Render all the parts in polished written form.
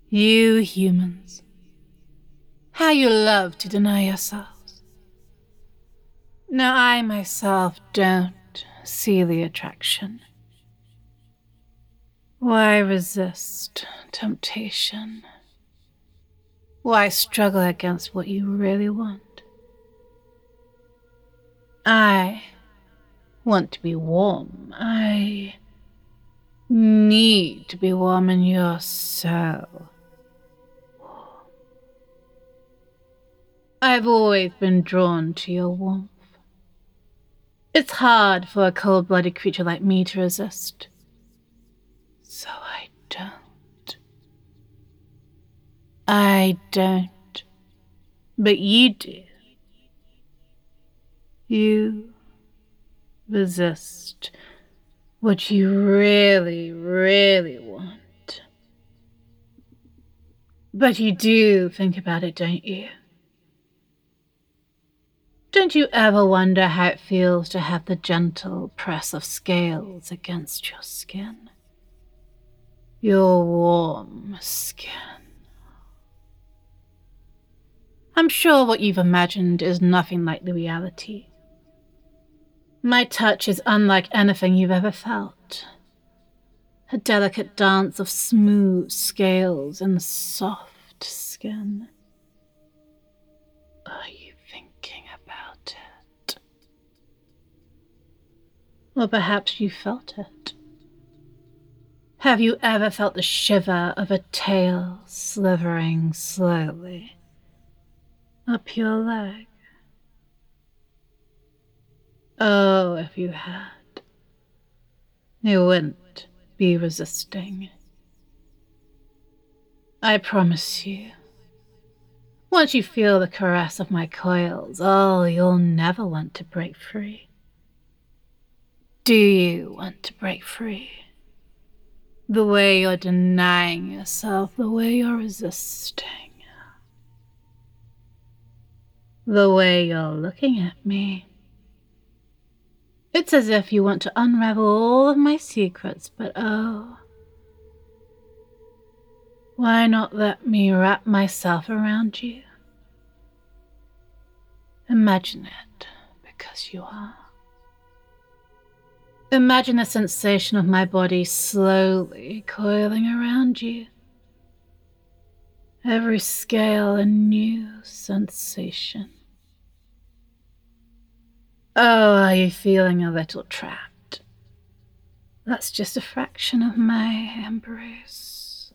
You humans. How you love to deny yourselves. Now I myself don't see the attraction. Why resist temptation? Why struggle against what you really want? I want to be warm. I need to be warm, and you're so warm. I've always been drawn to your warmth. It's hard for a cold-blooded creature like me to resist. So I don't. I don't. But you do. You resist what you really, really want. But you do think about it, don't you? Don't you ever wonder how it feels to have the gentle press of scales against your skin? Your warm skin. I'm sure what you've imagined is nothing like the reality. My touch is unlike anything you've ever felt. A delicate dance of smooth scales and soft skin. Are you thinking about it? Or perhaps you felt it. Have you ever felt the shiver of a tail slithering slowly up your leg? Oh, if you had, you wouldn't be resisting. I promise you, once you feel the caress of my coils, oh, you'll never want to break free. Do you want to break free? The way you're denying yourself, the way you're resisting. The way you're looking at me. It's as if you want to unravel all of my secrets, but oh, why not let me wrap myself around you? Imagine it, because you are. Imagine the sensation of my body slowly coiling around you. Every scale a new sensation. Oh, are you feeling a little trapped? That's just a fraction of my embrace.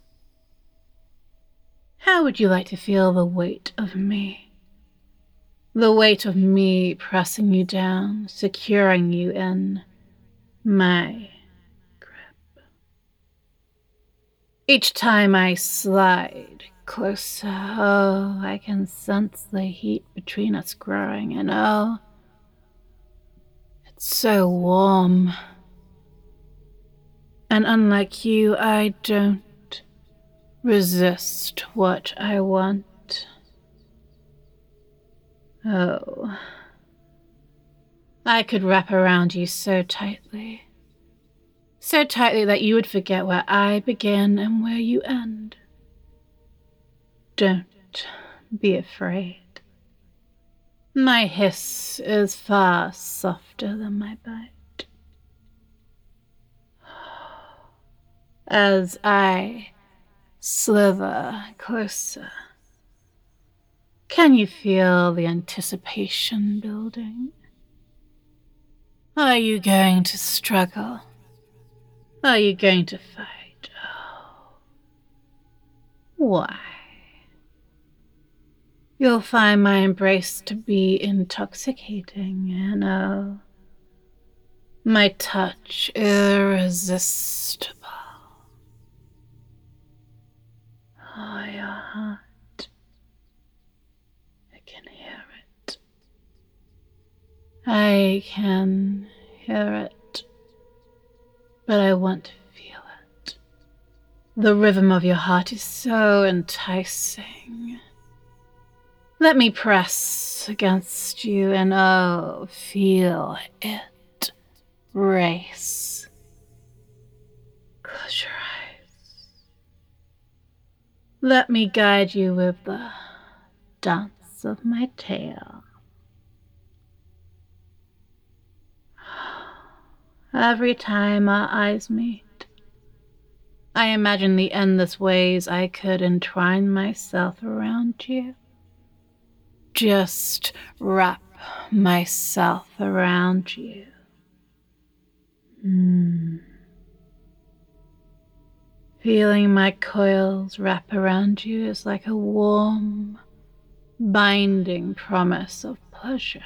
How would you like to feel the weight of me? The weight of me pressing you down, securing you in my grip. Each time I slide closer, oh, I can sense the heat between us growing, and oh, it's so warm. And unlike you, I don't resist what I want. Oh, I could wrap around you so tightly that you would forget where I begin and where you end. Don't be afraid. My hiss is far softer than my bite. As I slither closer, can you feel the anticipation building? Are you going to struggle? Are you going to fight? Oh, why? You'll find my embrace to be intoxicating, and oh, my touch irresistible. Oh, your heart. I can hear it. I can hear it, but I want to feel it. The rhythm of your heart is so enticing. Let me press against you and oh, feel it race. Close your eyes. Let me guide you with the dance of my tail. Every time our eyes meet, I imagine the endless ways I could entwine myself around you. Just wrap myself around you. Feeling my coils wrap around you is like a warm, binding promise of pleasure.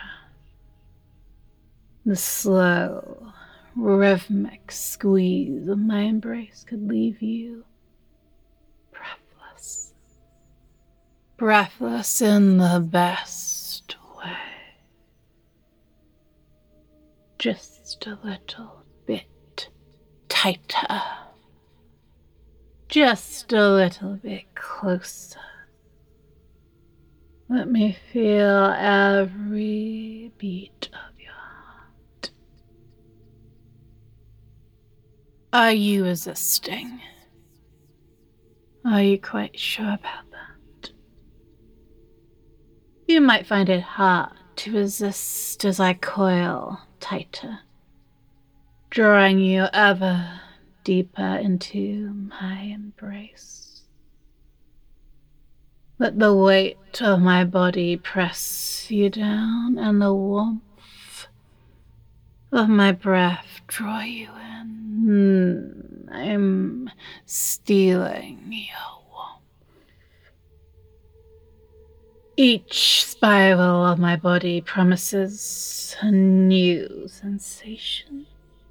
The slow, rhythmic squeeze of my embrace could leave you breathless. Breathless in the best way. Just a little bit tighter. Just a little bit closer. Let me feel every beat of your heart. Are you resisting? Are you quite sure about that? You might find it hard to resist as I coil tighter, drawing you ever deeper into my embrace. Let the weight of my body press you down, and the warmth of my breath draw you in. I'm stealing your warmth. Each spiral of my body promises a new sensation.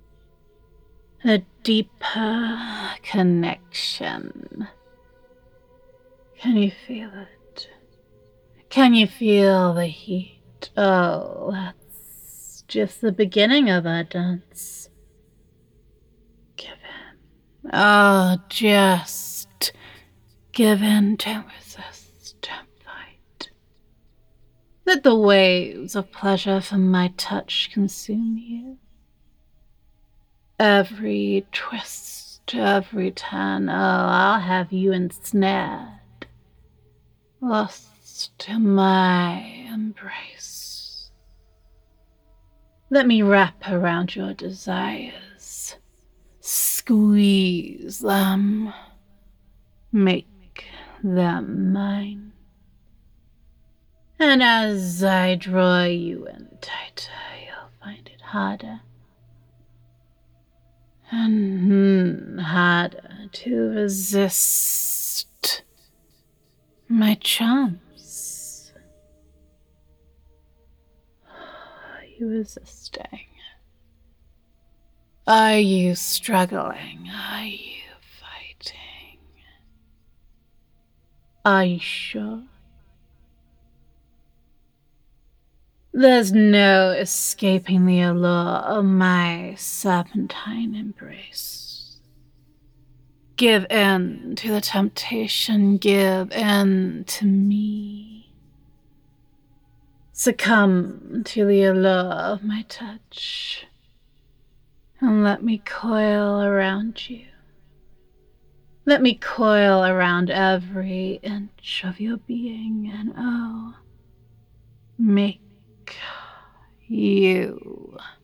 A deeper connection. Can you feel it? Can you feel the heat? Oh, that's just the beginning of our dance. Give in. Oh, just give in. Don't resist. Don't fight. Let the waves of pleasure from my touch consume you. Every twist, every turn, oh, I'll have you ensnared, lost in my embrace. Let me wrap around your desires, squeeze them, make them mine. And as I draw you in tighter, you'll find it harder and harder to resist my charms. Are you resisting? Are you struggling? Are you fighting? Are you sure? There's no escaping the allure of my serpentine embrace. Give in to the temptation, give in to me. Succumb to the allure of my touch, and let me coil around you. Let me coil around every inch of your being, and oh, make you